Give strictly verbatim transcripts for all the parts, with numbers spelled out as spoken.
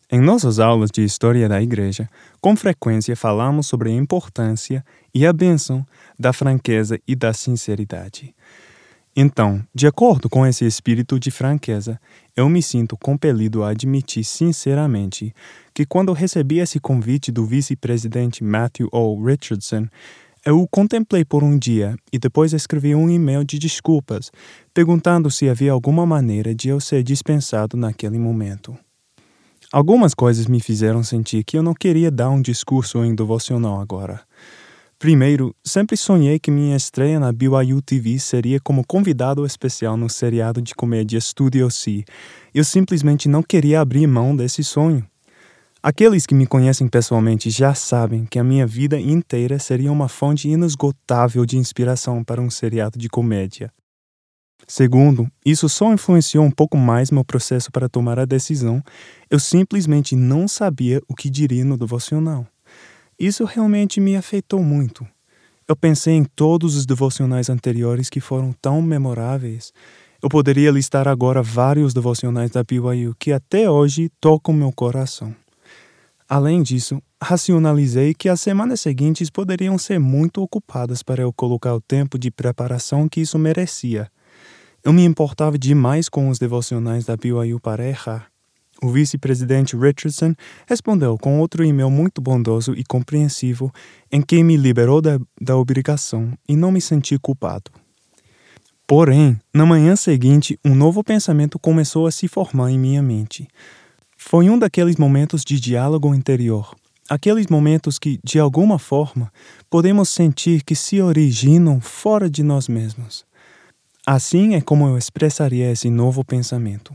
Em nossas aulas de História da Igreja, com frequência falamos sobre a importância e a bênção da franqueza e da sinceridade. Então, de acordo com esse espírito de franqueza, eu me sinto compelido a admitir sinceramente que quando recebi esse convite do vice-presidente Matthew O. Richardson, eu o contemplei por um dia e depois escrevi um e-mail de desculpas, perguntando se havia alguma maneira de eu ser dispensado naquele momento. Algumas coisas me fizeram sentir que eu não queria dar um discurso em devocional agora. Primeiro, sempre sonhei que minha estreia na B Y U T V seria como convidado especial no seriado de comédia Studio C. Eu simplesmente não queria abrir mão desse sonho. Aqueles que me conhecem pessoalmente já sabem que a minha vida inteira seria uma fonte inesgotável de inspiração para um seriado de comédia. Segundo, isso só influenciou um pouco mais meu processo para tomar a decisão. Eu simplesmente não sabia o que diria no devocional. Isso realmente me afetou muito. Eu pensei em todos os devocionais anteriores que foram tão memoráveis. Eu poderia listar agora vários devocionais da B Y U que até hoje tocam meu coração. Além disso, racionalizei que as semanas seguintes poderiam ser muito ocupadas para eu colocar o tempo de preparação que isso merecia. Eu me importava demais com os devocionais da B Y U para errar. O vice-presidente Richardson respondeu com outro e-mail muito bondoso e compreensivo em que me liberou da, da obrigação e não me senti culpado. Porém, na manhã seguinte, um novo pensamento começou a se formar em minha mente. Foi um daqueles momentos de diálogo interior, aqueles momentos que, de alguma forma, podemos sentir que se originam fora de nós mesmos. Assim é como eu expressaria esse novo pensamento.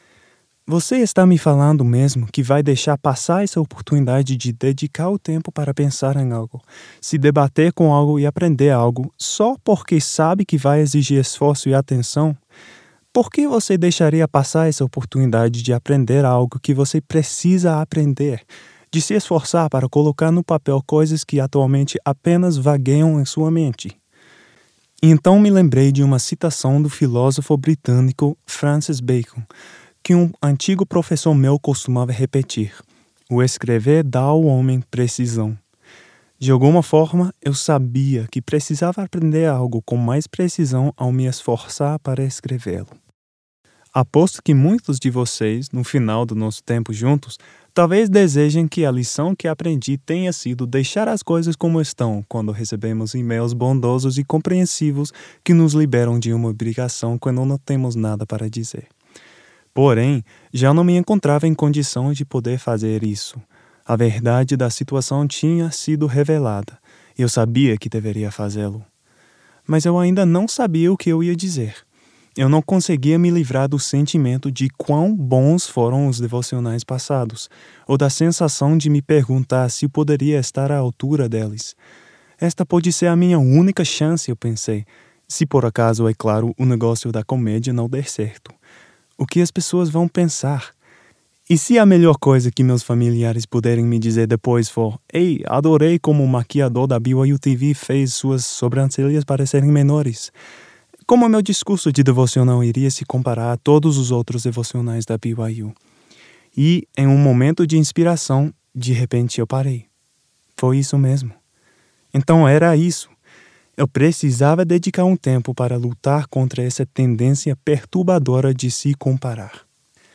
Você está me falando mesmo que vai deixar passar essa oportunidade de dedicar o tempo para pensar em algo, se debater com algo e aprender algo só porque sabe que vai exigir esforço e atenção? Por que você deixaria passar essa oportunidade de aprender algo que você precisa aprender, de se esforçar para colocar no papel coisas que atualmente apenas vagueiam em sua mente? Então me lembrei de uma citação do filósofo britânico Francis Bacon, que um antigo professor meu costumava repetir: o escrever dá ao homem precisão. De alguma forma, eu sabia que precisava aprender algo com mais precisão ao me esforçar para escrevê-lo. Aposto que muitos de vocês, no final do nosso tempo juntos, talvez desejem que a lição que aprendi tenha sido deixar as coisas como estão quando recebemos e-mails bondosos e compreensivos que nos liberam de uma obrigação quando não temos nada para dizer. Porém, já não me encontrava em condição de poder fazer isso. A verdade da situação tinha sido revelada e eu sabia que deveria fazê-lo. Mas eu ainda não sabia o que eu ia dizer. Eu não conseguia me livrar do sentimento de quão bons foram os devocionais passados, ou da sensação de me perguntar se poderia estar à altura deles. Esta pode ser a minha única chance, eu pensei, se por acaso, é claro, o negócio da comédia não der certo. O que as pessoas vão pensar? E se a melhor coisa que meus familiares puderem me dizer depois for: "Ei, adorei como o maquiador da B Y U T V fez suas sobrancelhas parecerem menores"? Como meu discurso de devocional iria se comparar a todos os outros devocionais da B Y U? E, em um momento de inspiração, de repente eu parei. Foi isso mesmo. Então era isso. Eu precisava dedicar um tempo para lutar contra essa tendência perturbadora de se comparar.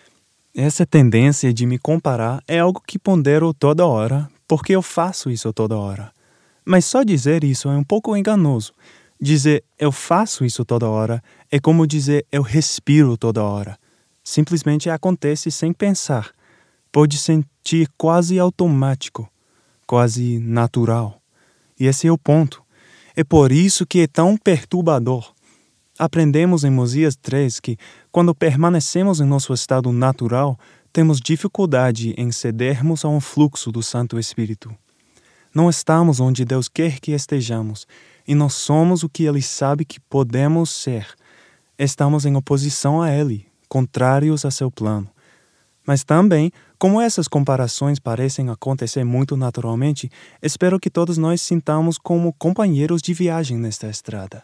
Essa tendência de me comparar é algo que pondero toda hora, porque eu faço isso toda hora. Mas só dizer isso é um pouco enganoso. Dizer eu faço isso toda hora é como dizer eu respiro toda hora. Simplesmente acontece sem pensar. Pode sentir quase automático, quase natural. E esse é o ponto. É por isso que é tão perturbador. Aprendemos em Mosias três que, quando permanecemos em nosso estado natural, temos dificuldade em cedermos a um fluxo do Santo Espírito. Não estamos onde Deus quer que estejamos, e nós somos o que Ele sabe que podemos ser. Estamos em oposição a Ele, contrários a seu plano. Mas também, como essas comparações parecem acontecer muito naturalmente, espero que todos nós sintamos como companheiros de viagem nesta estrada.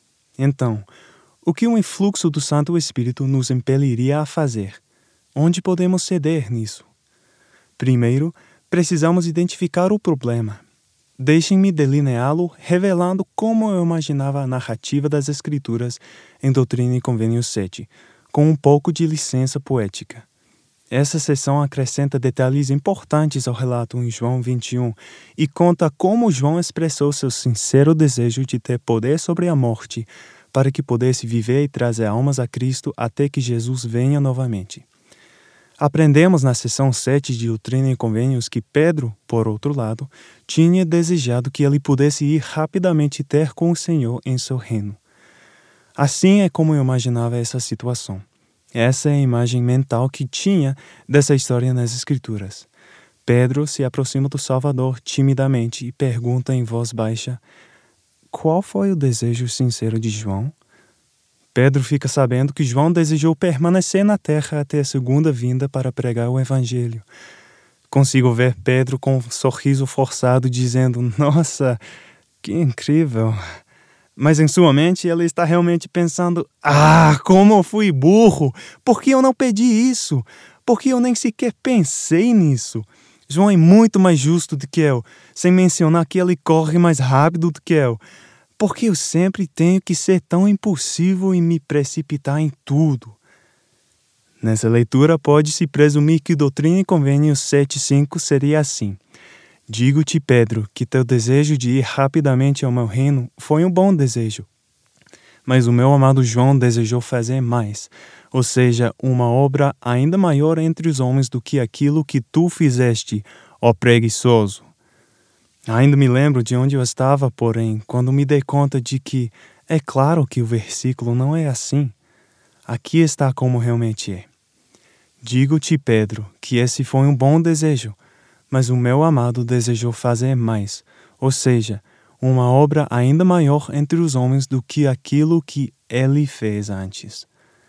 Então, o que o influxo do Santo Espírito nos impeliria a fazer? Onde podemos ceder nisso? Primeiro, precisamos identificar o problema. Deixem-me delineá-lo, revelando como eu imaginava a narrativa das Escrituras em Doutrina e Convênios sete, com um pouco de licença poética. Essa seção acrescenta detalhes importantes ao relato em João vinte e um e conta como João expressou seu sincero desejo de ter poder sobre a morte para que pudesse viver e trazer almas a Cristo até que Jesus venha novamente. Aprendemos na seção sete de Doutrina e Convênios que Pedro, por outro lado, tinha desejado que ele pudesse ir rapidamente ter com o Senhor em seu reino. Assim é como eu imaginava essa situação. Essa é a imagem mental que tinha dessa história nas Escrituras. Pedro se aproxima do Salvador timidamente e pergunta em voz baixa: qual foi o desejo sincero de João? Pedro fica sabendo que João desejou permanecer na terra até a segunda vinda para pregar o Evangelho. Consigo ver Pedro com um sorriso forçado dizendo: nossa, que incrível! Mas em sua mente ele está realmente pensando: ah, como eu fui burro! Por que eu não pedi isso? Por que eu nem sequer pensei nisso? João é muito mais justo do que eu, sem mencionar que ele corre mais rápido do que eu. Por que eu sempre tenho que ser tão impulsivo e me precipitar em tudo? Nessa leitura pode-se presumir que Doutrina e Convênios sete cinco seria assim: digo-te, Pedro, que teu desejo de ir rapidamente ao meu reino foi um bom desejo. Mas o meu amado João desejou fazer mais, ou seja, uma obra ainda maior entre os homens do que aquilo que tu fizeste, ó preguiçoso. Ainda me lembro de onde eu estava, porém, quando me dei conta de que é claro que o versículo não é assim. Aqui está como realmente é. Digo-te, Pedro, que esse foi um bom desejo, mas o meu amado desejou fazer mais, ou seja, uma obra ainda maior entre os homens do que aquilo que ele fez antes.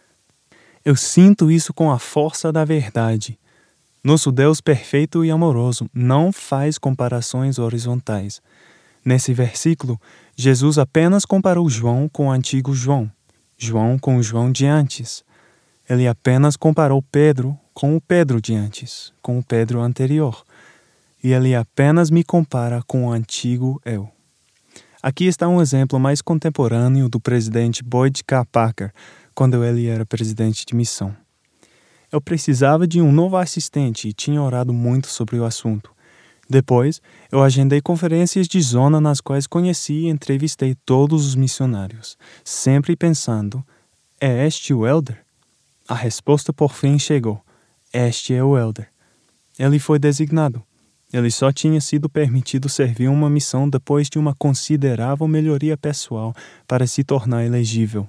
Eu sinto isso com a força da verdade. Nosso Deus perfeito e amoroso não faz comparações horizontais. Nesse versículo, Jesus apenas comparou João com o antigo João, João com o João de antes. Ele apenas comparou Pedro com o Pedro de antes, com o Pedro anterior. E ele apenas me compara com o antigo eu. Aqui está um exemplo mais contemporâneo do presidente Boyd K. Packer, quando ele era presidente de missão. Eu precisava de um novo assistente e tinha orado muito sobre o assunto. Depois, eu agendei conferências de zona nas quais conheci e entrevistei todos os missionários, sempre pensando: é este o Elder? A resposta por fim chegou: este é o Elder. Ele foi designado. Ele só tinha sido permitido servir uma missão depois de uma considerável melhoria pessoal para se tornar elegível.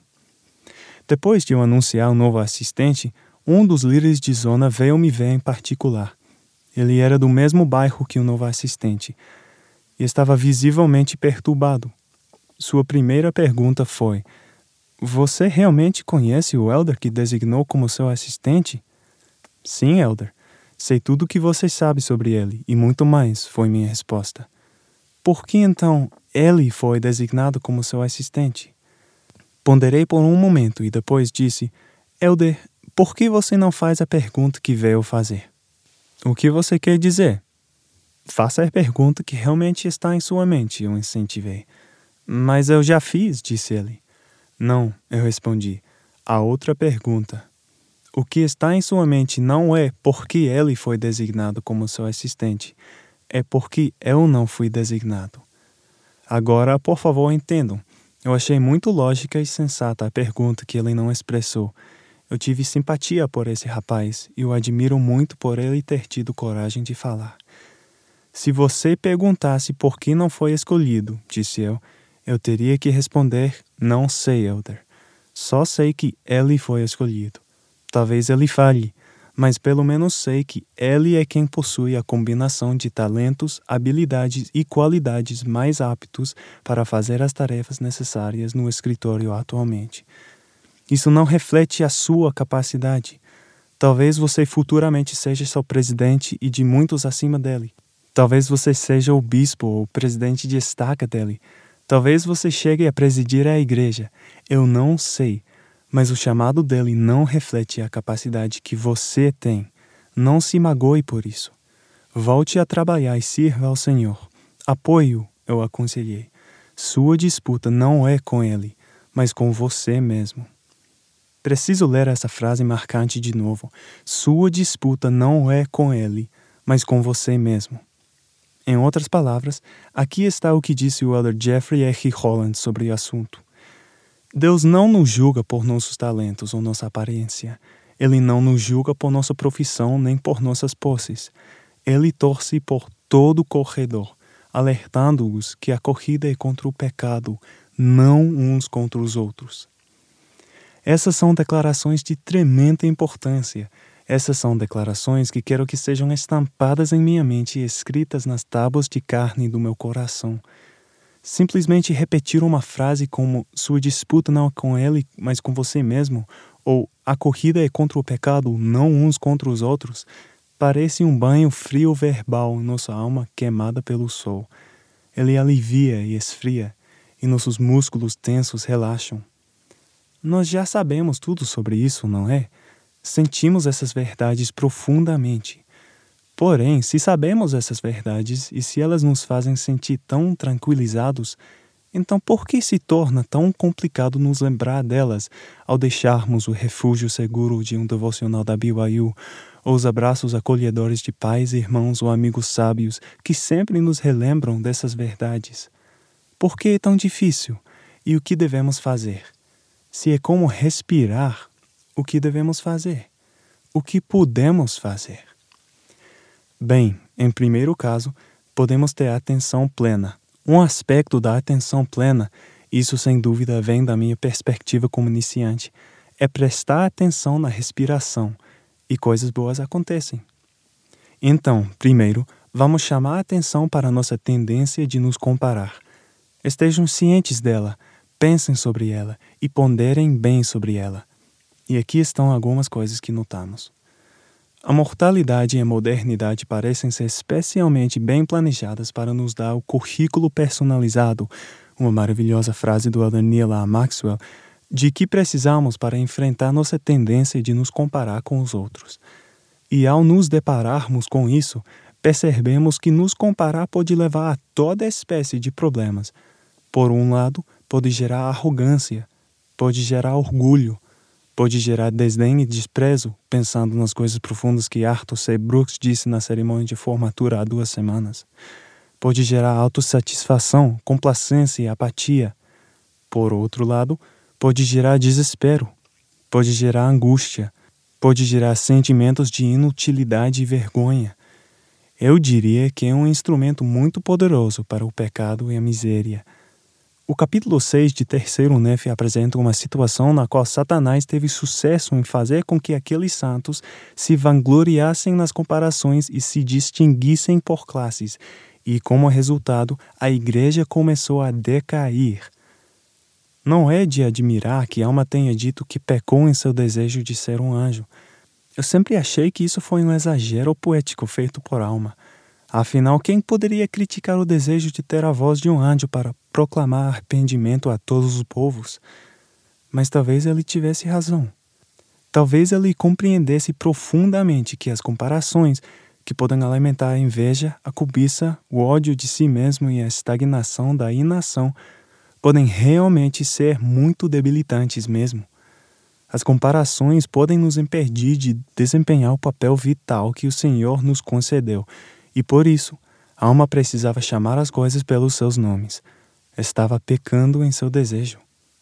Depois de eu anunciar o novo assistente, um dos líderes de zona veio me ver em particular. Ele era do mesmo bairro que o novo assistente e estava visivelmente perturbado. Sua primeira pergunta foi: você realmente conhece o Elder que designou como seu assistente? Sim, Elder. Sei tudo o que você sabe sobre ele e muito mais, foi minha resposta. Por que então ele foi designado como seu assistente? Ponderei por um momento e depois disse: Elder, por que você não faz a pergunta que veio fazer? O que você quer dizer? Faça a pergunta que realmente está em sua mente, eu incentivei. Mas eu já fiz, disse ele. Não, eu respondi. A outra pergunta. O que está em sua mente não é porque ele foi designado como seu assistente, é porque eu não fui designado. Agora, por favor, entendam. Eu achei muito lógica e sensata a pergunta que ele não expressou. Eu tive simpatia por esse rapaz e o admiro muito por ele ter tido coragem de falar. Se você perguntasse por que não foi escolhido, disse eu, eu teria que responder: não sei, Elder. Só sei que ele foi escolhido. Talvez ele falhe, mas pelo menos sei que ele é quem possui a combinação de talentos, habilidades e qualidades mais aptos para fazer as tarefas necessárias no escritório atualmente. Isso não reflete a sua capacidade. Talvez você futuramente seja seu presidente e de muitos acima dele. Talvez você seja o bispo ou o presidente de estaca dele. Talvez você chegue a presidir a igreja. Eu não sei. Mas o chamado dele não reflete a capacidade que você tem. Não se magoe por isso. Volte a trabalhar e sirva ao Senhor. Apoie-o, eu aconselhei. Sua disputa não é com ele, mas com você mesmo. Preciso ler essa frase marcante de novo. Sua disputa não é com ele, mas com você mesmo. Em outras palavras, aqui está o que disse o elder Jeffrey R. Holland sobre o assunto. Deus não nos julga por nossos talentos ou nossa aparência. Ele não nos julga por nossa profissão nem por nossas posses. Ele torce por todo o corredor, alertando-os que a corrida é contra o pecado, não uns contra os outros. Essas são declarações de tremenda importância. Essas são declarações que quero que sejam estampadas em minha mente e escritas nas tábuas de carne do meu coração. Simplesmente repetir uma frase como sua disputa não é com ele, mas com você mesmo, ou a corrida é contra o pecado, não uns contra os outros, parece um banho frio verbal em nossa alma queimada pelo sol. Ele alivia e esfria, e nossos músculos tensos relaxam. Nós já sabemos tudo sobre isso, não é? Sentimos essas verdades profundamente. Porém, se sabemos essas verdades e se elas nos fazem sentir tão tranquilizados, então por que se torna tão complicado nos lembrar delas ao deixarmos o refúgio seguro de um devocional da B Y U ou os abraços acolhedores de pais, irmãos ou amigos sábios que sempre nos relembram dessas verdades? Por que é tão difícil? E o que devemos fazer? Se é como respirar, o que devemos fazer? O que podemos fazer? Bem, em primeiro caso, podemos ter atenção plena. Um aspecto da atenção plena, isso sem dúvida vem da minha perspectiva como iniciante, é prestar atenção na respiração, e coisas boas acontecem. Então, primeiro, vamos chamar a atenção para a nossa tendência de nos comparar. Estejam cientes dela, pensem sobre ela e ponderem bem sobre ela. E aqui estão algumas coisas que notamos. A mortalidade e a modernidade parecem ser especialmente bem planejadas para nos dar o currículo personalizado, uma maravilhosa frase do elder Neal A. Maxwell, de que precisamos para enfrentar nossa tendência de nos comparar com os outros. E ao nos depararmos com isso, percebemos que nos comparar pode levar a toda espécie de problemas. Por um lado, pode gerar arrogância, pode gerar orgulho, pode gerar desdém e desprezo, pensando nas coisas profundas que Arthur C. Brooks disse na cerimônia de formatura há duas semanas. Pode gerar autossatisfação, complacência e apatia. Por outro lado, pode gerar desespero, pode gerar angústia, pode gerar sentimentos de inutilidade e vergonha. Eu diria que é um instrumento muito poderoso para o pecado e a miséria. O capítulo seis de Terceiro Nefe apresenta uma situação na qual Satanás teve sucesso em fazer com que aqueles santos se vangloriassem nas comparações e se distinguissem por classes, e como resultado, a igreja começou a decair. Não é de admirar que Alma tenha dito que pecou em seu desejo de ser um anjo. Eu sempre achei que isso foi um exagero poético feito por Alma. Afinal, quem poderia criticar o desejo de ter a voz de um anjo para proclamar arrependimento a todos os povos? Mas talvez ele tivesse razão. Talvez ele compreendesse profundamente que as comparações, que podem alimentar a inveja, a cobiça, o ódio de si mesmo e a estagnação da inação, podem realmente ser muito debilitantes mesmo. As comparações podem nos impedir de desempenhar o papel vital que o Senhor nos concedeu. E por isso, Alma precisava chamar as coisas pelos seus nomes. Estava pecando em seu desejo.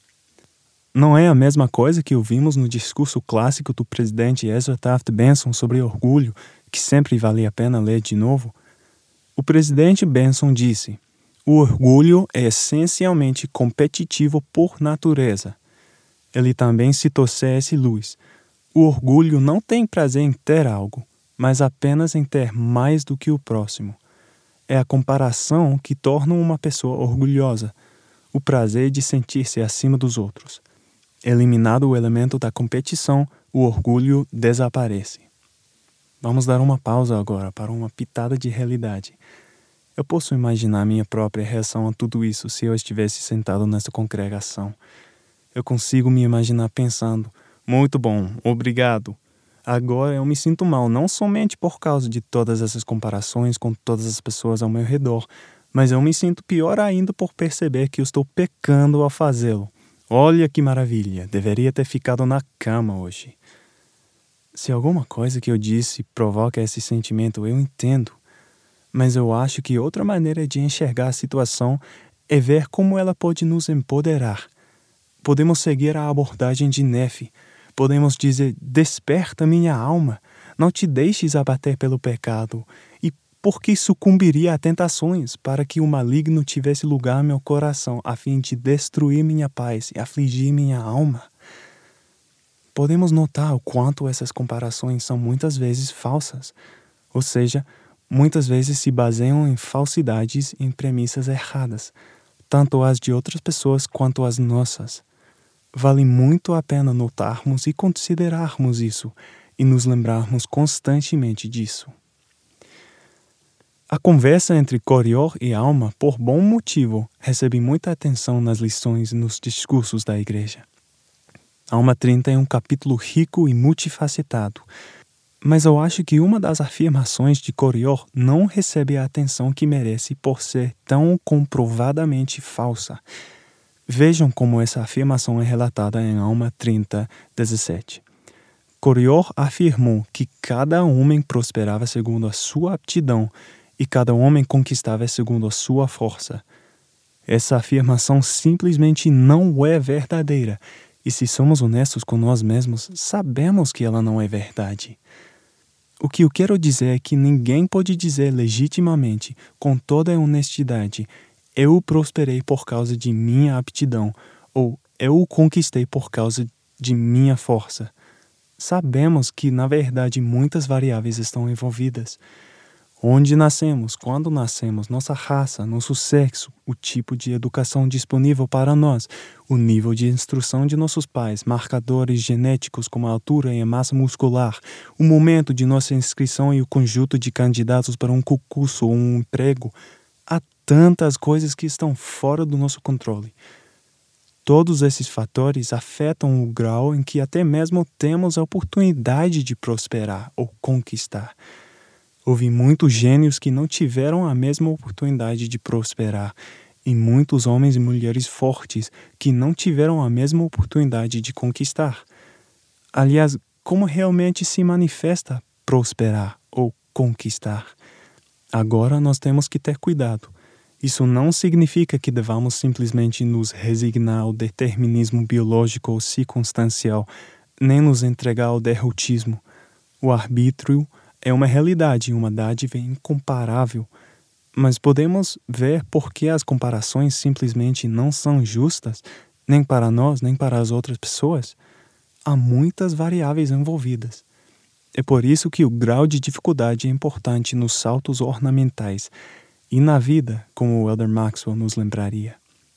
Não é a mesma coisa que ouvimos no discurso clássico do presidente Ezra Taft Benson sobre orgulho, que sempre vale a pena ler de novo? O presidente Benson disse: o orgulho é essencialmente competitivo por natureza. Ele também citou C S Lewis. O orgulho não tem prazer em ter algo, mas apenas em ter mais do que o próximo. É a comparação que torna uma pessoa orgulhosa, o prazer de sentir-se acima dos outros. Eliminado o elemento da competição, o orgulho desaparece. Vamos dar uma pausa agora para uma pitada de realidade. Eu posso imaginar minha própria reação a tudo isso se eu estivesse sentado nessa congregação. Eu consigo me imaginar pensando: muito bom, obrigado. Agora eu me sinto mal, não somente por causa de todas essas comparações com todas as pessoas ao meu redor, mas eu me sinto pior ainda por perceber que eu estou pecando ao fazê-lo. Olha que maravilha, deveria ter ficado na cama hoje. Se alguma coisa que eu disse provoca esse sentimento, eu entendo. Mas eu acho que outra maneira de enxergar a situação é ver como ela pode nos empoderar. Podemos seguir a abordagem de Nefe. Podemos dizer, desperta minha alma, não te deixes abater pelo pecado, e porque sucumbiria a tentações, para que o maligno tivesse lugar no meu coração, a fim de destruir minha paz e afligir minha alma. Podemos notar o quanto essas comparações são muitas vezes falsas, ou seja, muitas vezes se baseiam em falsidades e em premissas erradas, tanto as de outras pessoas quanto as nossas. Vale muito a pena notarmos e considerarmos isso e nos lembrarmos constantemente disso. A conversa entre Coriol e Alma, por bom motivo, recebe muita atenção nas lições e nos discursos da igreja. Alma trinta é um capítulo rico e multifacetado, mas eu acho que uma das afirmações de Coriol não recebe a atenção que merece por ser tão comprovadamente falsa. Vejam como essa afirmação é relatada em Alma trinta, dezessete. Coriol afirmou que cada homem prosperava segundo a sua aptidão e cada homem conquistava segundo a sua força. Essa afirmação simplesmente não é verdadeira, e se somos honestos com nós mesmos, sabemos que ela não é verdade. O que eu quero dizer é que ninguém pode dizer legitimamente, com toda a honestidade, eu prosperei por causa de minha aptidão, ou eu o conquistei por causa de minha força. Sabemos que, na verdade, muitas variáveis estão envolvidas. Onde nascemos, quando nascemos, nossa raça, nosso sexo, o tipo de educação disponível para nós, o nível de instrução de nossos pais, marcadores genéticos como a altura e a massa muscular, o momento de nossa inscrição e o conjunto de candidatos para um concurso ou um emprego. Há tantas coisas que estão fora do nosso controle. Todos esses fatores afetam o grau em que até mesmo temos a oportunidade de prosperar ou conquistar. Houve muitos gênios que não tiveram a mesma oportunidade de prosperar, e muitos homens e mulheres fortes que não tiveram a mesma oportunidade de conquistar. Aliás, como realmente se manifesta prosperar ou conquistar? Agora nós temos que ter cuidado. Isso não significa que devamos simplesmente nos resignar ao determinismo biológico ou circunstancial, nem nos entregar ao derrotismo. O arbítrio é uma realidade, uma dádiva incomparável, mas podemos ver por que as comparações simplesmente não são justas, nem para nós, nem para as outras pessoas. Há muitas variáveis envolvidas. É por isso que o grau de dificuldade é importante nos saltos ornamentais e na vida, como o Elder Maxwell nos lembraria.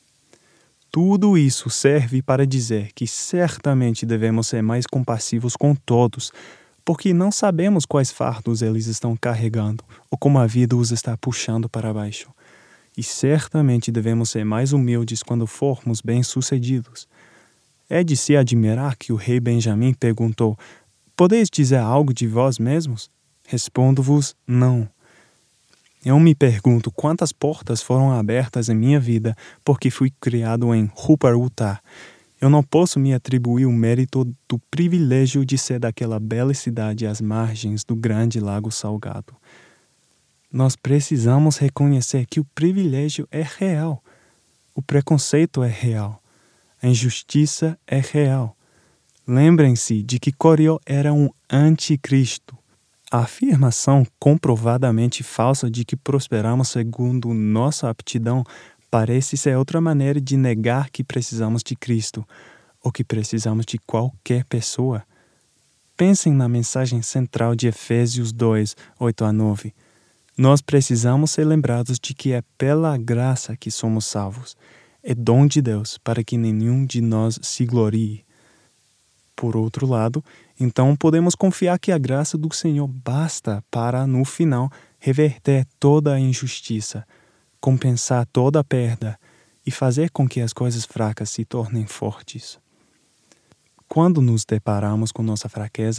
Tudo isso serve para dizer que certamente devemos ser mais compassivos com todos, porque não sabemos quais fardos eles estão carregando ou como a vida os está puxando para baixo. E certamente devemos ser mais humildes quando formos bem-sucedidos. É de se admirar que o rei Benjamim perguntou: podeis dizer algo de vós mesmos? Respondo-vos, não. Eu me pergunto quantas portas foram abertas em minha vida porque fui criado em Ruparutá. Eu não posso me atribuir o mérito do privilégio de ser daquela bela cidade às margens do grande lago salgado. Nós precisamos reconhecer que o privilégio é real. O preconceito é real. A injustiça é real. Lembrem-se de que Coriol era um anticristo. A afirmação comprovadamente falsa de que prosperamos segundo nossa aptidão parece ser outra maneira de negar que precisamos de Cristo, ou que precisamos de qualquer pessoa. Pensem na mensagem central de Efésios dois, oito a nove. Nós precisamos ser lembrados de que é pela graça que somos salvos. É dom de Deus para que nenhum de nós se glorie. Por outro lado, então podemos confiar que a graça do Senhor basta para, no final, reverter toda a injustiça, compensar toda a perda e fazer com que as coisas fracas se tornem fortes. Quando nos deparamos com nossa fraqueza,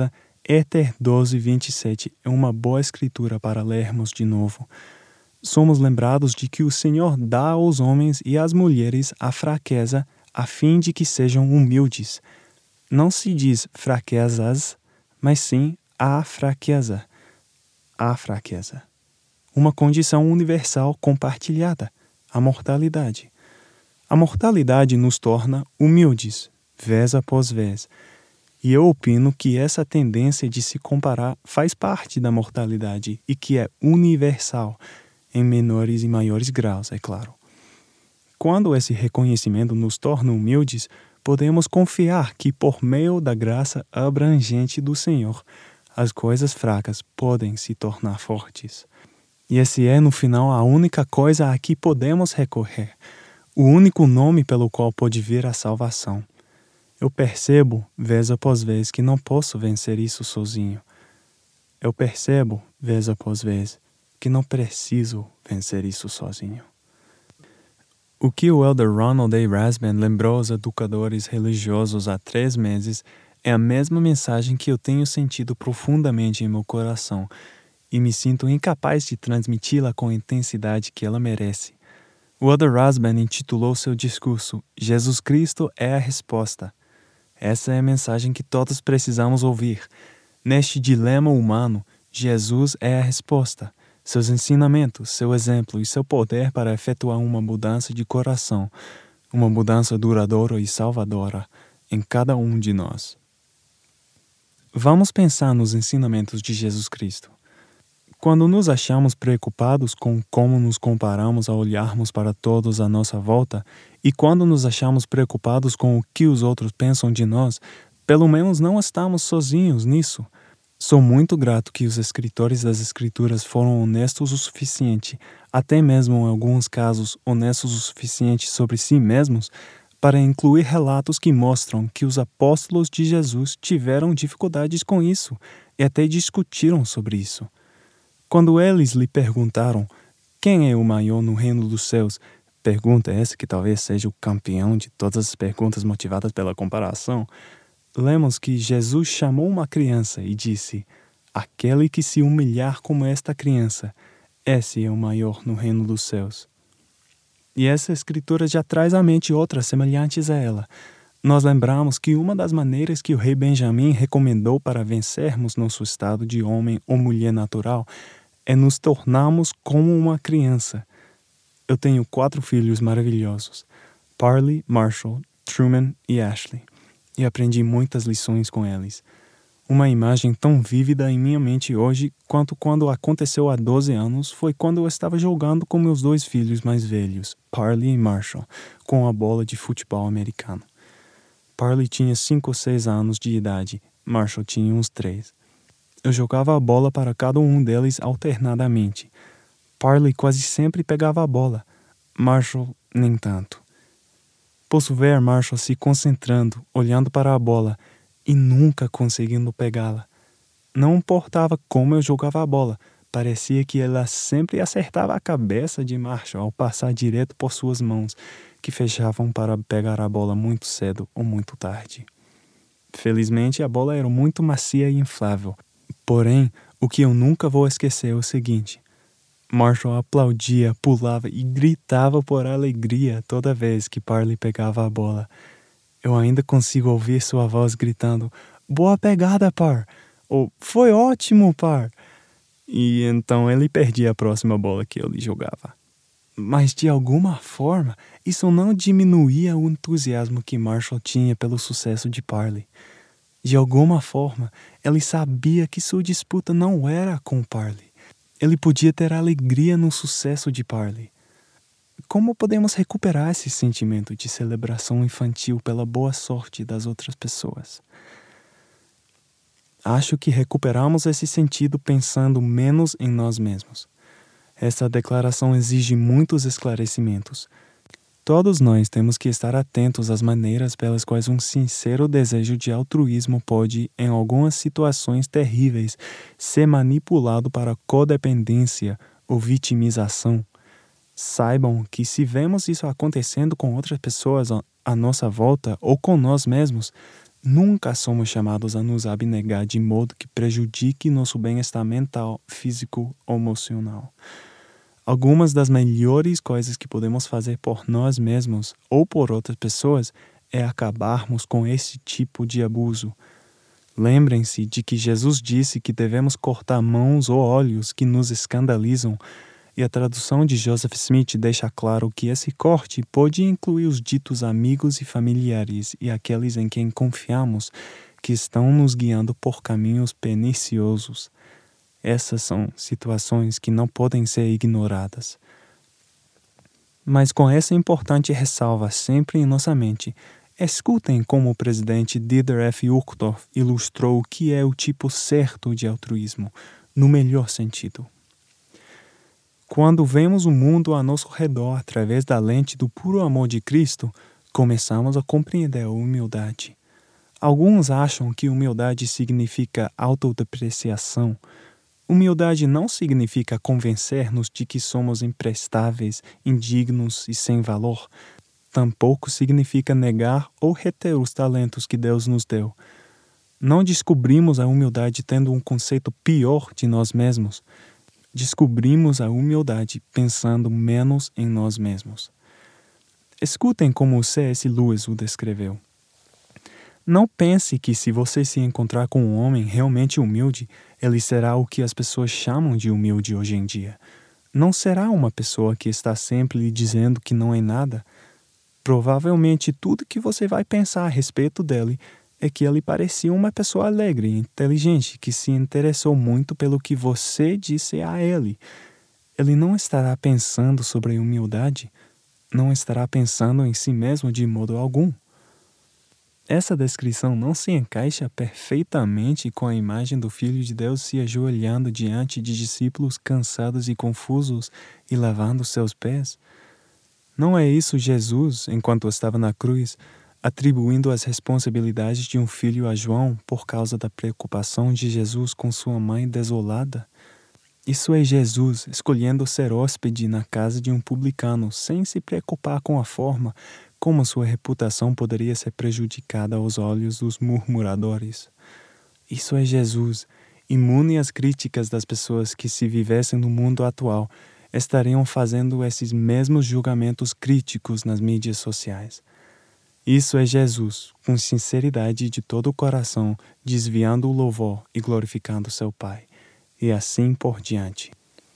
Éter doze, vinte e sete é uma boa escritura para lermos de novo. Somos lembrados de que o Senhor dá aos homens e às mulheres a fraqueza a fim de que sejam humildes. Não se diz fraquezas, mas sim a fraqueza. A fraqueza. Uma condição universal compartilhada, a mortalidade. A mortalidade nos torna humildes, vez após vez. E eu opino que essa tendência de se comparar faz parte da mortalidade e que é universal, em menores e maiores graus, é claro. Quando esse reconhecimento nos torna humildes, podemos confiar que, por meio da graça abrangente do Senhor, as coisas fracas podem se tornar fortes. E esse é, no final, a única coisa a que podemos recorrer, o único nome pelo qual pode vir a salvação. Eu percebo, vez após vez, que não posso vencer isso sozinho. Eu percebo, vez após vez, que não preciso vencer isso sozinho. O que o elder Ronald A. Rasband lembrou aos educadores religiosos há três meses é a mesma mensagem que eu tenho sentido profundamente em meu coração e me sinto incapaz de transmiti-la com a intensidade que ela merece. O elder Rasband intitulou seu discurso Jesus Cristo é a resposta. Essa é a mensagem que todos precisamos ouvir. Neste dilema humano, Jesus é a resposta. Seus ensinamentos, seu exemplo e seu poder para efetuar uma mudança de coração, uma mudança duradoura e salvadora em cada um de nós. Vamos pensar nos ensinamentos de Jesus Cristo. Quando nos achamos preocupados com como nos comparamos ao olharmos para todos à nossa volta, e quando nos achamos preocupados com o que os outros pensam de nós, pelo menos não estamos sozinhos nisso. Sou muito grato que os escritores das Escrituras foram honestos o suficiente, até mesmo em alguns casos honestos o suficiente sobre si mesmos, para incluir relatos que mostram que os apóstolos de Jesus tiveram dificuldades com isso e até discutiram sobre isso. Quando eles lhe perguntaram quem é o maior no reino dos céus, pergunta essa que talvez seja o campeão de todas as perguntas motivadas pela comparação, lemos que Jesus chamou uma criança e disse: aquele que se humilhar como esta criança, esse é o maior no reino dos céus. E essa escritura já traz à mente outras semelhantes a ela. Nós lembramos que uma das maneiras que o rei Benjamim recomendou para vencermos nosso estado de homem ou mulher natural é nos tornarmos como uma criança. Eu tenho quatro filhos maravilhosos, Parley, Marshall, Truman e Ashley, e aprendi muitas lições com eles. Uma imagem tão vívida em minha mente hoje quanto quando aconteceu há doze anos foi quando eu estava jogando com meus dois filhos mais velhos, Parley e Marshall, com a bola de futebol americano. Parley tinha cinco ou seis anos de idade, Marshall tinha uns três. Eu jogava a bola para cada um deles alternadamente. Parley quase sempre pegava a bola, Marshall nem tanto. Posso ver Marshall se concentrando, olhando para a bola e nunca conseguindo pegá-la. Não importava como eu jogava a bola, parecia que ela sempre acertava a cabeça de Marshall ao passar direto por suas mãos, que fechavam para pegar a bola muito cedo ou muito tarde. Felizmente, a bola era muito macia e inflável. Porém, o que eu nunca vou esquecer é o seguinte: Marshall aplaudia, pulava e gritava por alegria toda vez que Parley pegava a bola. Eu ainda consigo ouvir sua voz gritando: "Boa pegada, Par!" ou "Foi ótimo, Par!" E então ele perdia a próxima bola que eu lhe jogava. Mas de alguma forma, isso não diminuía o entusiasmo que Marshall tinha pelo sucesso de Parley. De alguma forma, ele sabia que sua disputa não era com Parley. Ele podia ter alegria no sucesso de Parley. Como podemos recuperar esse sentimento de celebração infantil pela boa sorte das outras pessoas? Acho que recuperamos esse sentido pensando menos em nós mesmos. Essa declaração exige muitos esclarecimentos. Todos nós temos que estar atentos às maneiras pelas quais um sincero desejo de altruísmo pode, em algumas situações terríveis, ser manipulado para codependência ou vitimização. Saibam que se vemos isso acontecendo com outras pessoas à nossa volta ou com nós mesmos, Nunca somos chamados a nos abnegar de modo que prejudique nosso bem-estar mental, físico ou emocional. Algumas das melhores coisas que podemos fazer por nós mesmos ou por outras pessoas é acabarmos com esse tipo de abuso. Lembrem-se de que Jesus disse que devemos cortar mãos ou olhos que nos escandalizam, e a tradução de Joseph Smith deixa claro que esse corte pode incluir os ditos amigos e familiares e aqueles em quem confiamos que estão nos guiando por caminhos perniciosos. Essas são situações que não podem ser ignoradas. Mas com essa importante ressalva sempre em nossa mente, escutem como o presidente Dieter F. Uchtdorf ilustrou o que é o tipo certo de altruísmo, no melhor sentido. Quando vemos o mundo a nosso redor através da lente do puro amor de Cristo, começamos a compreender a humildade. Alguns acham que humildade significa autodepreciação. Humildade não significa convencer-nos de que somos imprestáveis, indignos e sem valor. Tampouco significa negar ou reter os talentos que Deus nos deu. Não descobrimos a humildade tendo um conceito pior de nós mesmos. Descobrimos a humildade pensando menos em nós mesmos. Escutem como C S Lewis o descreveu. Não pense que se você se encontrar com um homem realmente humilde, ele será o que as pessoas chamam de humilde hoje em dia. Não será uma pessoa que está sempre lhe dizendo que não é nada. Provavelmente tudo que você vai pensar a respeito dele é que ele parecia uma pessoa alegre e inteligente que se interessou muito pelo que você disse a ele. Ele não estará pensando sobre humildade, não estará pensando em si mesmo de modo algum. Essa descrição não se encaixa perfeitamente com a imagem do Filho de Deus se ajoelhando diante de discípulos cansados e confusos e lavando seus pés? Não é isso Jesus, enquanto estava na cruz, atribuindo as responsabilidades de um filho a João por causa da preocupação de Jesus com sua mãe desolada? Isso é Jesus escolhendo ser hóspede na casa de um publicano sem se preocupar com a forma como sua reputação poderia ser prejudicada aos olhos dos murmuradores. Isso é Jesus, imune às críticas das pessoas que, se vivessem no mundo atual, estariam fazendo esses mesmos julgamentos críticos nas mídias sociais. Isso é Jesus, com sinceridade de todo o coração, desviando o louvor e glorificando seu Pai, e assim por diante.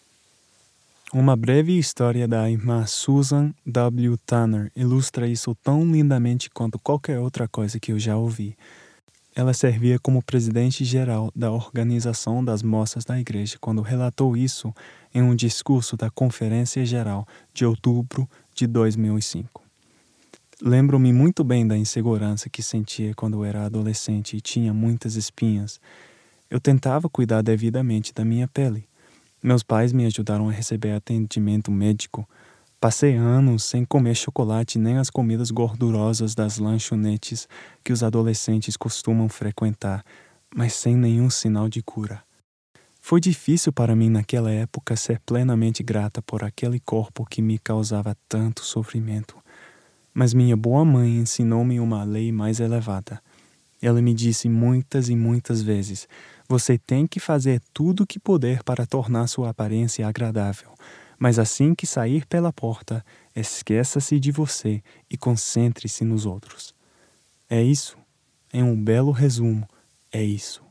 Uma breve história da irmã Susan W. Tanner ilustra isso tão lindamente quanto qualquer outra coisa que eu já ouvi. Ela servia como presidente-geral da Organização das Moças da Igreja quando relatou isso em um discurso da Conferência Geral de outubro de dois mil e cinco. Lembro-me muito bem da insegurança que sentia quando era adolescente e tinha muitas espinhas. Eu tentava cuidar devidamente da minha pele. Meus pais me ajudaram a receber atendimento médico. Passei anos sem comer chocolate nem as comidas gordurosas das lanchonetes que os adolescentes costumam frequentar, mas sem nenhum sinal de cura. Foi difícil para mim naquela época ser plenamente grata por aquele corpo que me causava tanto sofrimento. Mas minha boa mãe ensinou-me uma lei mais elevada. Ela me disse muitas e muitas vezes: você tem que fazer tudo o que puder para tornar sua aparência agradável, mas assim que sair pela porta, esqueça-se de você e concentre-se nos outros. É isso. Em um belo resumo, é isso.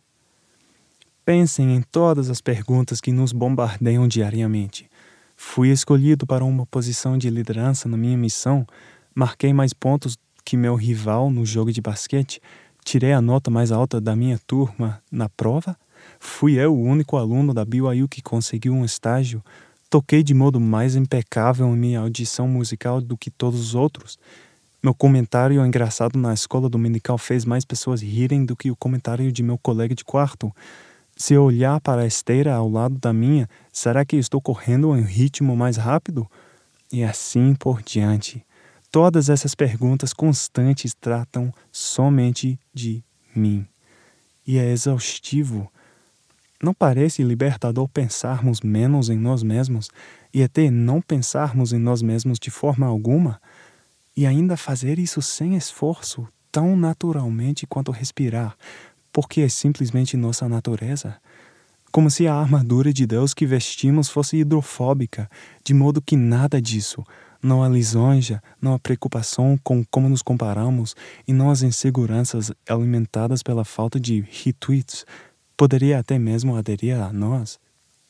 Pensem em todas as perguntas que nos bombardeiam diariamente. Fui escolhido para uma posição de liderança na minha missão? Marquei mais pontos que meu rival no jogo de basquete? Tirei a nota mais alta da minha turma na prova? Fui eu o único aluno da B Y U que conseguiu um estágio? Toquei de modo mais impecável em minha audição musical do que todos os outros? Meu comentário engraçado na escola dominical fez mais pessoas rirem do que o comentário de meu colega de quarto? Se eu olhar para a esteira ao lado da minha, será que estou correndo em um ritmo mais rápido? E assim por diante. Todas essas perguntas constantes tratam somente de mim. E é exaustivo. Não parece libertador pensarmos menos em nós mesmos e até não pensarmos em nós mesmos de forma alguma? E ainda fazer isso sem esforço, tão naturalmente quanto respirar, porque é simplesmente nossa natureza. Como se a armadura de Deus que vestimos fosse hidrofóbica, de modo que nada disso, não a lisonja, não a preocupação com como nos comparamos e não as inseguranças alimentadas pela falta de retweets, poderia até mesmo aderir a nós.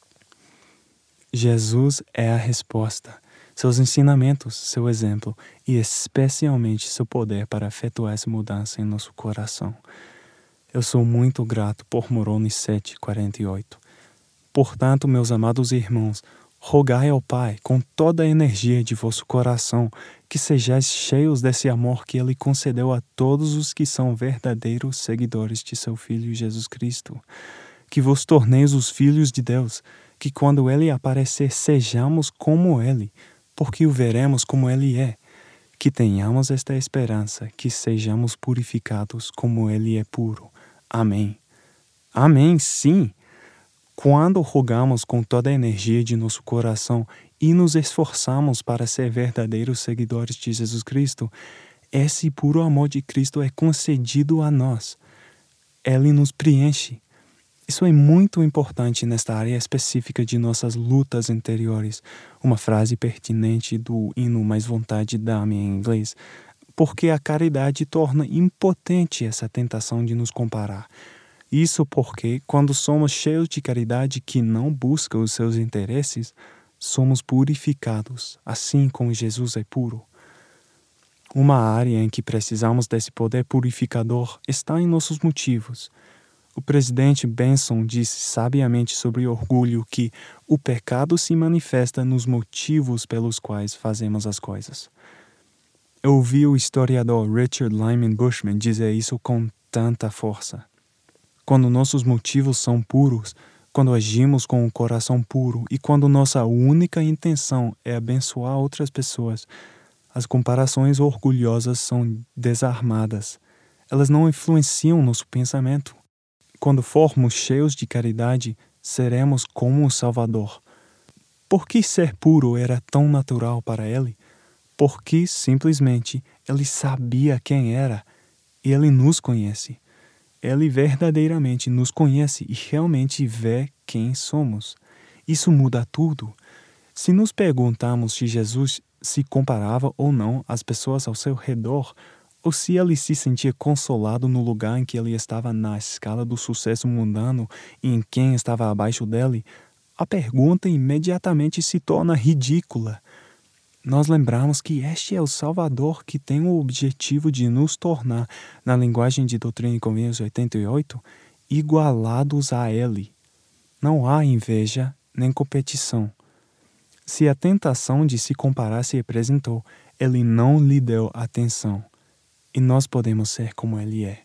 Jesus é a resposta, seus ensinamentos, seu exemplo e especialmente seu poder para efetuar essa mudança em nosso coração. Eu sou muito grato por Moroni sete, quarenta e oito. Portanto, meus amados irmãos, rogai ao Pai com toda a energia de vosso coração que sejais cheios desse amor que Ele concedeu a todos os que são verdadeiros seguidores de seu Filho Jesus Cristo. Que vos torneis os filhos de Deus, que quando Ele aparecer sejamos como Ele, porque o veremos como Ele é. Que tenhamos esta esperança, que sejamos purificados como Ele é puro. Amém. Amém, sim! Quando rogamos com toda a energia de nosso coração e nos esforçamos para ser verdadeiros seguidores de Jesus Cristo, esse puro amor de Cristo é concedido a nós. Ele nos preenche. Isso é muito importante nesta área específica de nossas lutas interiores. Uma frase pertinente do hino Mais Vontade Dá-me em inglês. Porque a caridade torna impotente essa tentação de nos comparar. Isso porque, quando somos cheios de caridade que não busca os seus interesses, somos purificados, assim como Jesus é puro. Uma área em que precisamos desse poder purificador está em nossos motivos. O presidente Benson disse sabiamente sobre orgulho que o pecado se manifesta nos motivos pelos quais fazemos as coisas. Eu ouvi o historiador Richard Lyman Bushman dizer isso com tanta força. Quando nossos motivos são puros, quando agimos com o coração puro e quando nossa única intenção é abençoar outras pessoas, as comparações orgulhosas são desarmadas. Elas não influenciam nosso pensamento. Quando formos cheios de caridade, seremos como o Salvador. Por que ser puro era tão natural para ele? Porque, simplesmente, ele sabia quem era e ele nos conhece. Ele verdadeiramente nos conhece e realmente vê quem somos. Isso muda tudo. Se nos perguntarmos se Jesus se comparava ou não às pessoas ao seu redor, ou se ele se sentia consolado no lugar em que ele estava na escala do sucesso mundano e em quem estava abaixo dele, a pergunta imediatamente se torna ridícula. Nós lembramos que este é o Salvador que tem o objetivo de nos tornar, na linguagem de Doutrina e Convênios oitenta e oito, igualados a Ele. Não há inveja nem competição. Se a tentação de se comparar se apresentou, Ele não lhe deu atenção. E nós podemos ser como Ele é.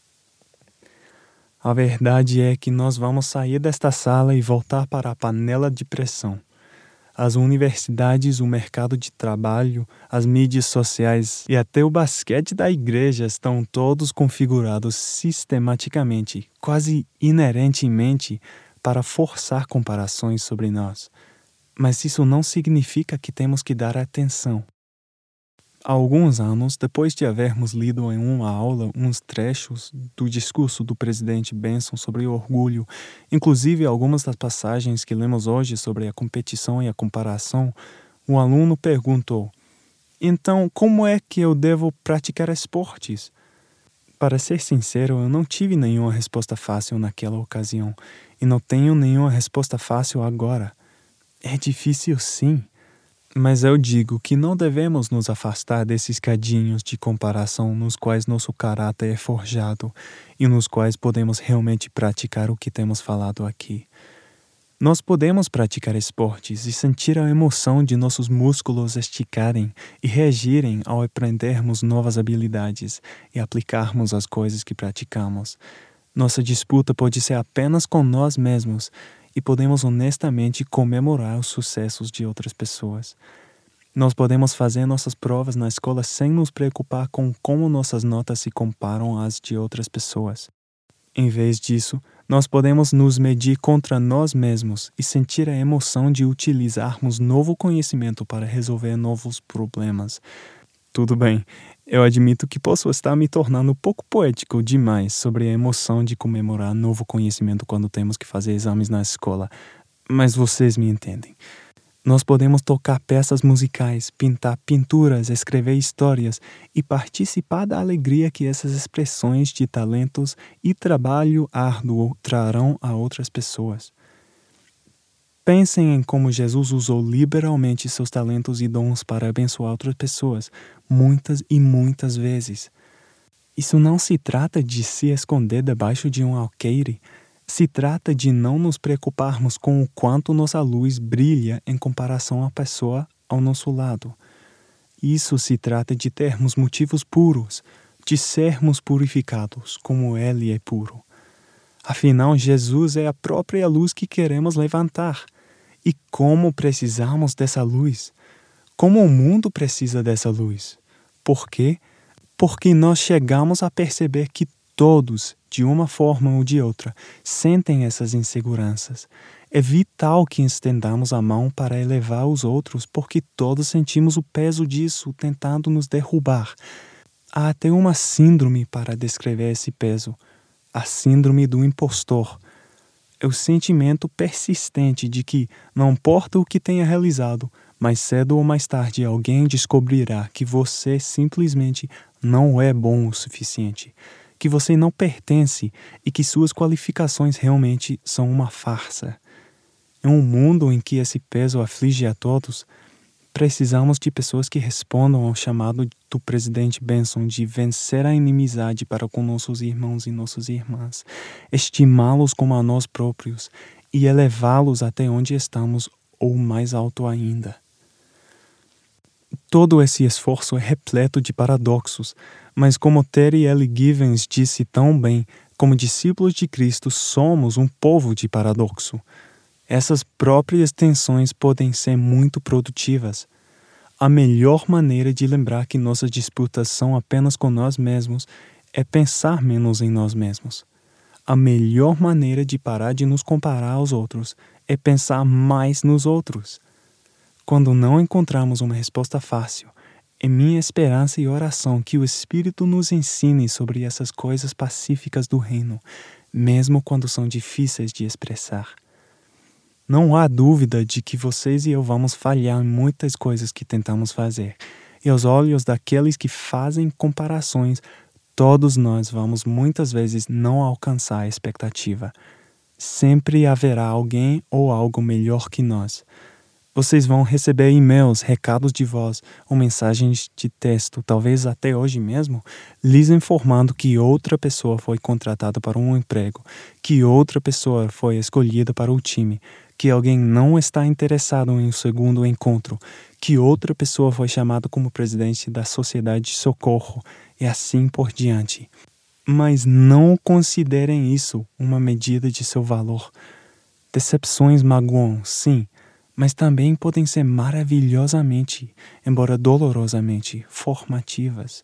A verdade é que nós vamos sair desta sala e voltar para a panela de pressão. As universidades, o mercado de trabalho, as mídias sociais e até o basquete da igreja estão todos configurados sistematicamente, quase inerentemente, para forçar comparações sobre nós. Mas isso não significa que temos que dar atenção. Há alguns anos, depois de havermos lido em uma aula uns trechos do discurso do presidente Benson sobre o orgulho, inclusive algumas das passagens que lemos hoje sobre a competição e a comparação, o aluno perguntou: então, como é que eu devo praticar esportes? Para ser sincero, eu não tive nenhuma resposta fácil naquela ocasião e não tenho nenhuma resposta fácil agora. É difícil sim. Mas eu digo que não devemos nos afastar desses cadinhos de comparação nos quais nosso caráter é forjado e nos quais podemos realmente praticar o que temos falado aqui. Nós podemos praticar esportes e sentir a emoção de nossos músculos esticarem e reagirem ao aprendermos novas habilidades e aplicarmos as coisas que praticamos. Nossa disputa pode ser apenas com nós mesmos e podemos honestamente comemorar os sucessos de outras pessoas. Nós podemos fazer nossas provas na escola sem nos preocupar com como nossas notas se comparam às de outras pessoas. Em vez disso, nós podemos nos medir contra nós mesmos e sentir a emoção de utilizarmos novo conhecimento para resolver novos problemas. Tudo bem, Eu admito que posso estar me tornando um pouco poético demais sobre a emoção de comemorar novo conhecimento quando temos que fazer exames na escola, mas vocês me entendem. Nós podemos tocar peças musicais, pintar pinturas, escrever histórias e participar da alegria que essas expressões de talentos e trabalho árduo trarão a outras pessoas. Pensem em como Jesus usou liberalmente seus talentos e dons para abençoar outras pessoas, muitas e muitas vezes. Isso não se trata de se esconder debaixo de um alqueire. Se trata de não nos preocuparmos com o quanto nossa luz brilha em comparação à pessoa ao nosso lado. Isso se trata de termos motivos puros, de sermos purificados como Ele é puro. Afinal, Jesus é a própria luz que queremos levantar. E como precisamos dessa luz? Como o mundo precisa dessa luz? Por quê? Porque nós chegamos a perceber que todos, de uma forma ou de outra, sentem essas inseguranças. É vital que estendamos a mão para elevar os outros, porque todos sentimos o peso disso tentando nos derrubar. Há até uma síndrome para descrever esse peso, a síndrome do impostor. É o sentimento persistente de que, não importa o que tenha realizado, mais cedo ou mais tarde alguém descobrirá que você simplesmente não é bom o suficiente, que você não pertence e que suas qualificações realmente são uma farsa. Em um mundo em que esse peso aflige a todos, precisamos de pessoas que respondam ao chamado do presidente Benson de vencer a inimizade para com nossos irmãos e nossas irmãs, estimá-los como a nós próprios e elevá-los até onde estamos ou mais alto ainda. Todo esse esforço é repleto de paradoxos, mas como Terry L. Givens disse tão bem, como discípulos de Cristo somos um povo de paradoxo. Essas próprias tensões podem ser muito produtivas. A melhor maneira de lembrar que nossas disputas são apenas com nós mesmos é pensar menos em nós mesmos. A melhor maneira de parar de nos comparar aos outros é pensar mais nos outros. Quando não encontramos uma resposta fácil, é minha esperança e oração que o Espírito nos ensine sobre essas coisas pacíficas do reino, mesmo quando são difíceis de expressar. Não há dúvida de que vocês e eu vamos falhar em muitas coisas que tentamos fazer. E aos olhos daqueles que fazem comparações, todos nós vamos muitas vezes não alcançar a expectativa. Sempre haverá alguém ou algo melhor que nós. Vocês vão receber e-mails, recados de voz ou mensagens de texto, talvez até hoje mesmo, lhes informando que outra pessoa foi contratada para um emprego, que outra pessoa foi escolhida para o time, que alguém não está interessado em um segundo encontro, que outra pessoa foi chamada como presidente da Sociedade de Socorro e assim por diante. Mas não considerem isso uma medida de seu valor. Decepções magoam, sim, mas também podem ser maravilhosamente, embora dolorosamente, formativas.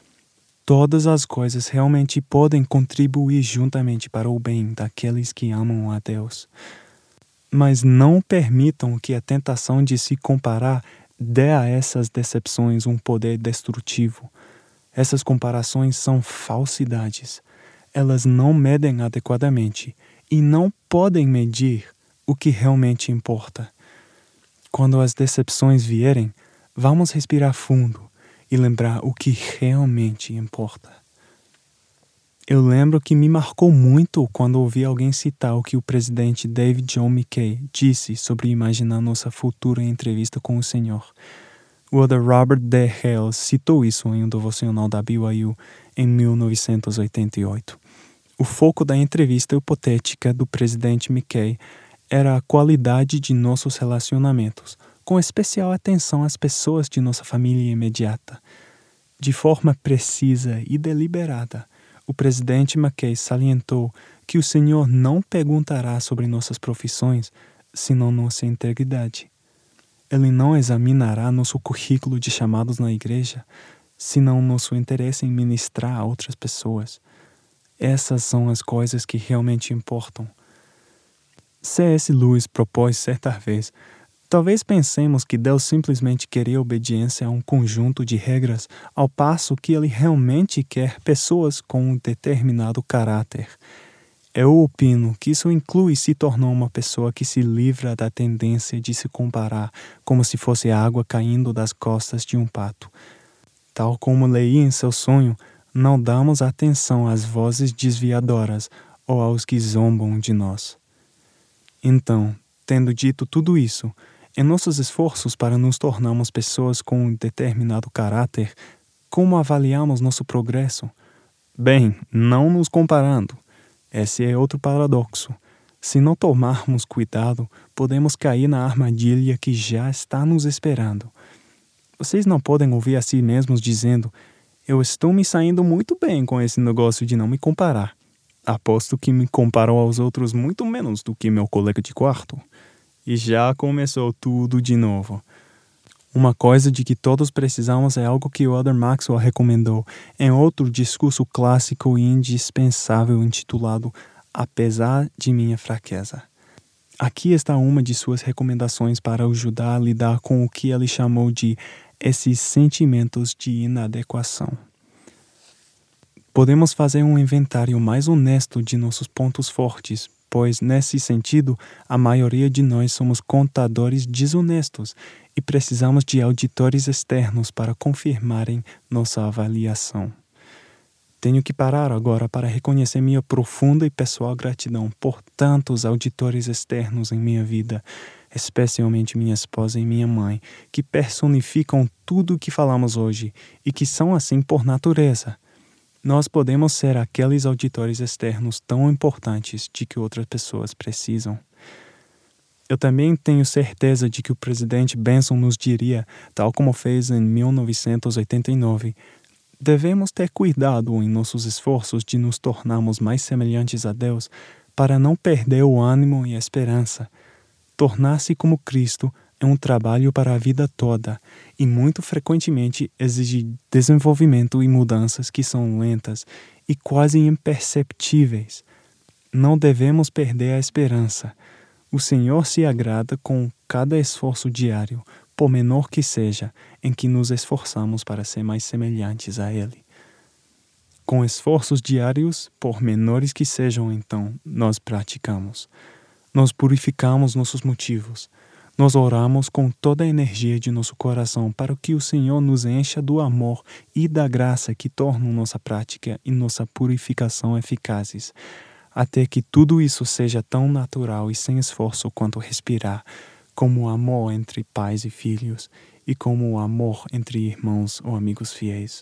Todas as coisas realmente podem contribuir juntamente para o bem daqueles que amam a Deus. Mas não permitam que a tentação de se comparar dê a essas decepções um poder destrutivo. Essas comparações são falsidades. Elas não medem adequadamente e não podem medir o que realmente importa. Quando as decepções vierem, vamos respirar fundo e lembrar o que realmente importa. Eu lembro que me marcou muito quando ouvi alguém citar o que o presidente David John McKay disse sobre imaginar nossa futura entrevista com o Senhor. O elder Robert D. Hale citou isso em um devocional da B Y U em mil novecentos e oitenta e oito. O foco da entrevista hipotética do presidente McKay era a qualidade de nossos relacionamentos, com especial atenção às pessoas de nossa família imediata. De forma precisa e deliberada, o presidente McKay salientou que o Senhor não perguntará sobre nossas profissões, senão nossa integridade. Ele não examinará nosso currículo de chamados na igreja, senão nosso interesse em ministrar a outras pessoas. Essas são as coisas que realmente importam. C S Lewis propôs certa vez: Talvez pensemos que Deus simplesmente queria obediência a um conjunto de regras, ao passo que Ele realmente quer pessoas com um determinado caráter. Eu opino que isso inclui se tornar uma pessoa que se livra da tendência de se comparar como se fosse água caindo das costas de um pato. Tal como leí em seu sonho, não damos atenção às vozes desviadoras ou aos que zombam de nós. Então, tendo dito tudo isso, em nossos esforços para nos tornarmos pessoas com um determinado caráter, como avaliamos nosso progresso? Bem, não nos comparando. Esse é outro paradoxo. Se não tomarmos cuidado, podemos cair na armadilha que já está nos esperando. Vocês não podem ouvir a si mesmos dizendo: eu estou me saindo muito bem com esse negócio de não me comparar. Aposto que me comparo aos outros muito menos do que meu colega de quarto. E já começou tudo de novo. Uma coisa de que todos precisamos é algo que o Elder Maxwell recomendou em outro discurso clássico e indispensável intitulado Apesar de Minha Fraqueza. Aqui está uma de suas recomendações para ajudar a lidar com o que ele chamou de esses sentimentos de inadequação. Podemos fazer um inventário mais honesto de nossos pontos fortes, pois, nesse sentido, a maioria de nós somos contadores desonestos e precisamos de auditores externos para confirmarem nossa avaliação. Tenho que parar agora para reconhecer minha profunda e pessoal gratidão por tantos auditores externos em minha vida, especialmente minha esposa e minha mãe, que personificam tudo o que falamos hoje e que são assim por natureza. Nós podemos ser aqueles auditores externos tão importantes de que outras pessoas precisam. Eu também tenho certeza de que o presidente Benson nos diria, tal como fez em mil novecentos e oitenta e nove, devemos ter cuidado em nossos esforços de nos tornarmos mais semelhantes a Deus para não perder o ânimo e a esperança. Tornar-se como Cristo é um trabalho para a vida toda e muito frequentemente exige desenvolvimento e mudanças que são lentas e quase imperceptíveis. Não devemos perder a esperança. O Senhor se agrada com cada esforço diário, por menor que seja, em que nos esforçamos para ser mais semelhantes a Ele. Com esforços diários, por menores que sejam, então, nós praticamos. Nós purificamos nossos motivos. Nós oramos com toda a energia de nosso coração para que o Senhor nos encha do amor e da graça que tornam nossa prática e nossa purificação eficazes, até que tudo isso seja tão natural e sem esforço quanto respirar, como o amor entre pais e filhos e como o amor entre irmãos ou amigos fiéis.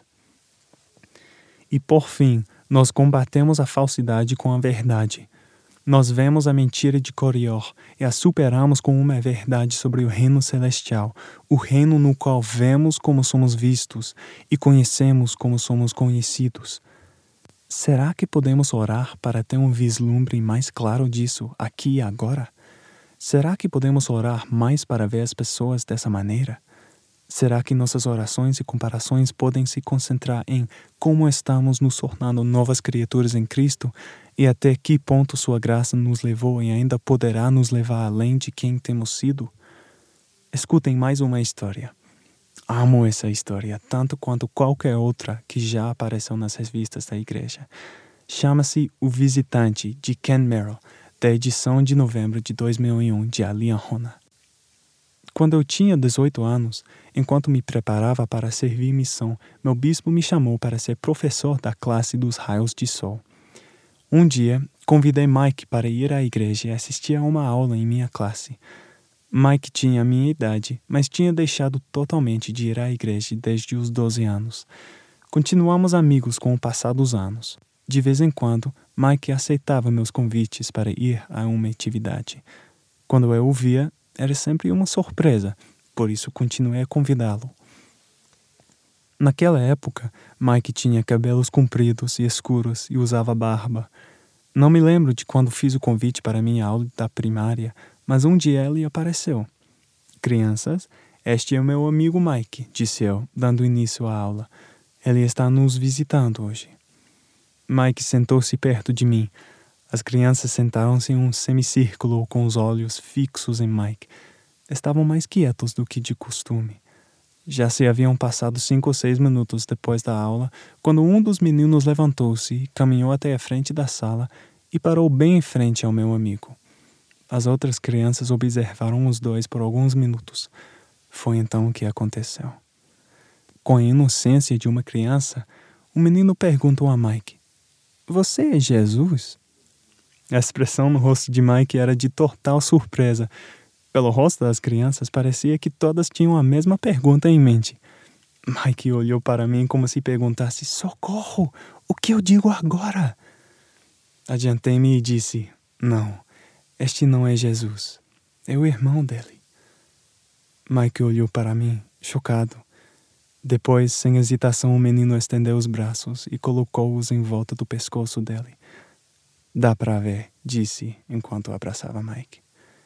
E por fim, nós combatemos a falsidade com a verdade. Nós vemos a mentira de Corior e a superamos com uma verdade sobre o reino celestial, o reino no qual vemos como somos vistos e conhecemos como somos conhecidos. Será que podemos orar para ter um vislumbre mais claro disso aqui e agora? Será que podemos orar mais para ver as pessoas dessa maneira? Será que nossas orações e comparações podem se concentrar em como estamos nos tornando novas criaturas em Cristo e até que ponto sua graça nos levou e ainda poderá nos levar além de quem temos sido? Escutem mais uma história. Amo essa história tanto quanto qualquer outra que já apareceu nas revistas da igreja. Chama-se O Visitante, de Ken Merrill, da edição de novembro de dois mil e um de Alian Hona. Quando eu tinha dezoito anos, enquanto me preparava para servir missão, meu bispo me chamou para ser professor da classe dos raios de sol. Um dia, convidei Mike para ir à igreja e assistir a uma aula em minha classe. Mike tinha a minha idade, mas tinha deixado totalmente de ir à igreja desde os doze anos. Continuamos amigos com o passar dos anos. De vez em quando, Mike aceitava meus convites para ir a uma atividade. Quando eu o via, era sempre uma surpresa, por isso continuei a convidá-lo. Naquela época, Mike tinha cabelos compridos e escuros e usava barba. Não me lembro de quando fiz o convite para minha aula da primária, mas um dia ele apareceu. Crianças, este é o meu amigo Mike, disse eu, dando início à aula. Ele está nos visitando hoje. Mike sentou-se perto de mim. As crianças sentaram-se em um semicírculo com os olhos fixos em Mike. estavam mais quietos do que de costume. Já se haviam passado cinco ou seis minutos depois da aula, quando um dos meninos levantou-se, caminhou até a frente da sala e parou bem em frente ao meu amigo. As outras crianças observaram os dois por alguns minutos. Foi então que aconteceu. Com a inocência de uma criança, o menino perguntou a Mike: "Você é Jesus?" A expressão no rosto de Mike era de total surpresa. Pelo rosto das crianças, parecia que todas tinham a mesma pergunta em mente. Mike olhou para mim como se perguntasse: "Socorro! O que eu digo agora?" Adiantei-me e disse: "Não, este não é Jesus. É o irmão dele." Mike olhou para mim, chocado. Depois, sem hesitação, o menino estendeu os braços e colocou-os em volta do pescoço dele. "Dá para ver", disse, enquanto abraçava Mike.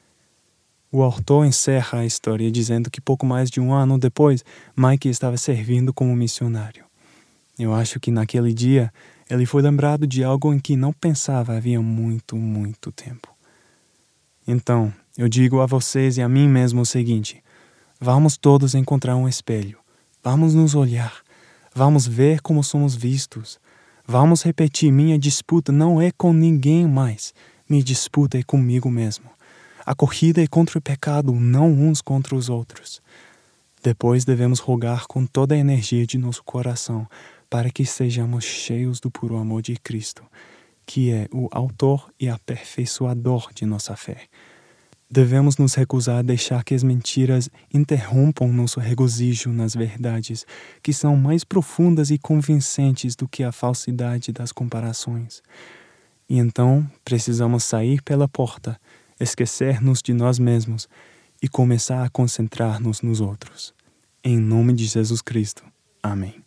O autor encerra a história dizendo que pouco mais de um ano depois, Mike estava servindo como missionário. Eu acho que naquele dia, ele foi lembrado de algo em que não pensava havia muito, muito tempo. Então, eu digo a vocês e a mim mesmo o seguinte: vamos todos encontrar um espelho. Vamos nos olhar. Vamos ver como somos vistos. Vamos repetir: minha disputa não é com ninguém mais. Minha disputa é comigo mesmo. A corrida é contra o pecado, não uns contra os outros. Depois devemos rogar com toda a energia de nosso coração para que sejamos cheios do puro amor de Cristo, que é o autor e aperfeiçoador de nossa fé. Devemos nos recusar a deixar que as mentiras interrompam nosso regozijo nas verdades, que são mais profundas e convincentes do que a falsidade das comparações. E então precisamos sair pela porta, esquecer-nos de nós mesmos e começar a concentrar-nos nos outros. Em nome de Jesus Cristo. Amém.